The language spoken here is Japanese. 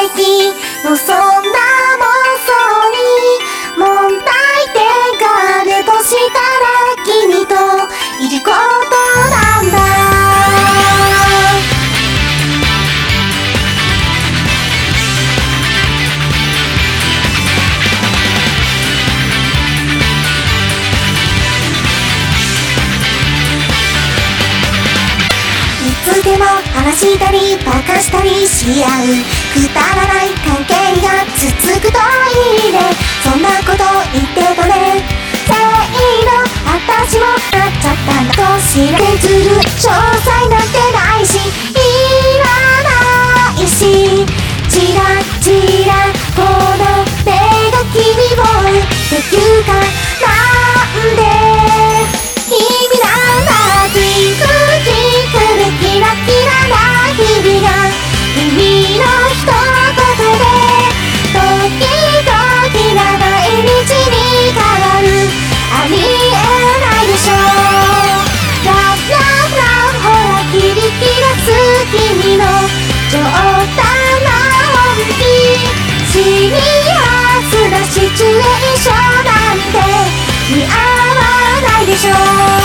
璧のそんな妄想に問題点があるとしたら君といることなんだ。いつでも話したりバカしたりし合うくだらない関係が続くといいね。そんなこと言ってたね。せいの私もなっちゃったんだと知られずる詳細なんてないしいらないし、チラチラこの目が君をっていうかなんで君なんだ気づきくるキラキラな日々が君の一言で時々な毎日に変わる。ありえないでしょ。ラブラブラブほらキリキラす君の冗談な本気シリアスなシチュエーションなんて似合わないでしょ。